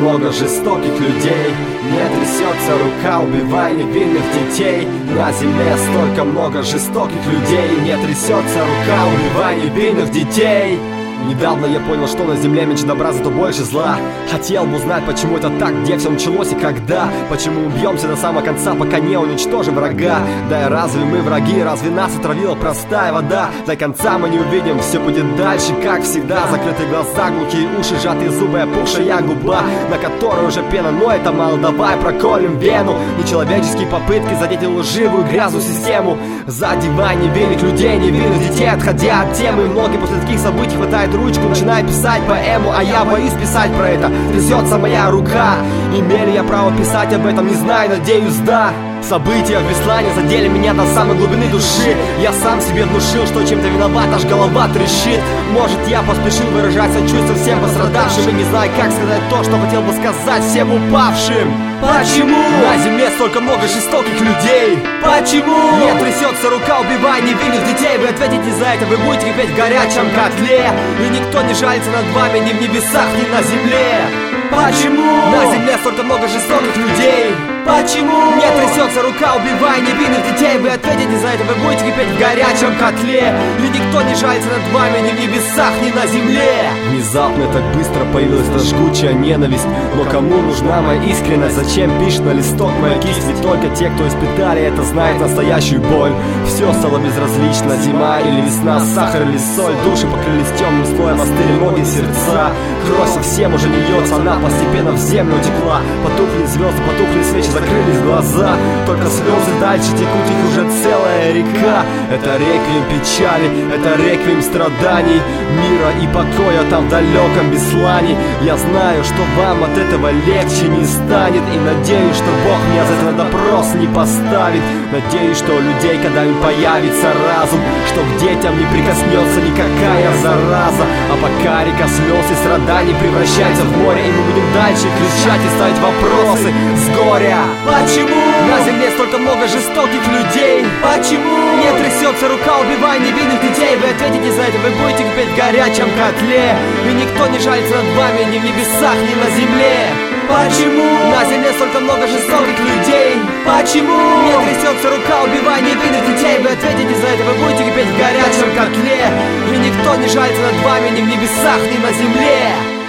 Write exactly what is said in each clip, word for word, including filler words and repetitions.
много жестоких людей. Не трясется рука, убивая невинных детей. На земле столько много жестоких людей. Не трясется рука, убивая невинных детей. Недавно я понял, что на земле меньше добра, зато больше зла. Хотел бы узнать, почему это так, где все началось и когда. Почему мы бьемся до самого конца, пока не уничтожим врага. Да и разве мы враги, разве нас отравила простая вода? До конца мы не увидим, все будет дальше, как всегда. Закрытые глаза, глухие уши, сжатые зубы, опухшая губа, на которой уже пена, но это мало, давай проколем вену. Нечеловеческие попытки задеть лживую грязную систему. Задевай невинных людей, невинных детей, отходя от темы. Многие после таких событий хватает ручку, начинаю писать поэму, а я боюсь писать про это. Трясется моя рука. Имею ли я право писать об этом, не знаю, надеюсь, да. События в Беслане задели меня до самой глубины души. Я сам себе внушил, что чем-то виноват, аж голова трещит. Может, я поспешил выражать сочувствие всем пострадавшим и не знаю, как сказать то, что хотел бы сказать всем упавшим. Почему на земле столько много жестоких людей? Почему не трясется рука, убивая невинных детей? Вы ответите за это, вы будете кипеть в горячем котле. И никто не жалится над вами ни в небесах, ни на земле. Почему на земле столько много жестоких людей? Почему не трясется рука, убивая невинных детей? Вы ответите за это, вы будете кипеть в горячем котле. И никто не жалится над вами ни в небесах, ни на земле. Внезапно так быстро появилась эта жгучая ненависть. Но кому нужна моя искренность? Зачем пишет на листок моя кисть? Ведь только те, кто испытали это, знают настоящую боль. Все стало безразлично, зима или весна, сахар или соль. Души покрылись темным слоем, остыли ноги, сердца. Кровь совсем уже не льется, она постепенно в землю утекла. Потухли звезды, потухли свечи, закрылись глаза. Только слезы дальше текут, их уже целая река. Это реквием печали, это реквием страданий, мира и покоя там в далеком Беслане. Я знаю, что вам от этого легче не станет, и надеюсь, что Бог меня за это на допрос не поставит. Надеюсь, что у людей когда-нибудь появится разум, что к детям не прикоснется никакая зараза. А пока река слез и страданий превращается в море, и мы будем дальше кричать и ставить вопросы с горя. Почему на земле столько много жестоких людей? Почему не трясется рука, убивая невинных детей? Вы ответите за это, вы будете кипеть в горячем котле. И никто не жалится над вами ни в небесах, ни на земле. Почему на земле столько много жестоких людей? Почему не трясется рука, убивая невинных детей? Вы ответите за это, вы будете кипеть в горячем котле. И никто не жалится над вами ни в небесах, ни на земле.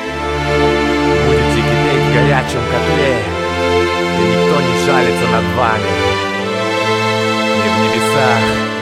Будете кипеть в горячем котле, и никто не жалится над вами ни в небесах,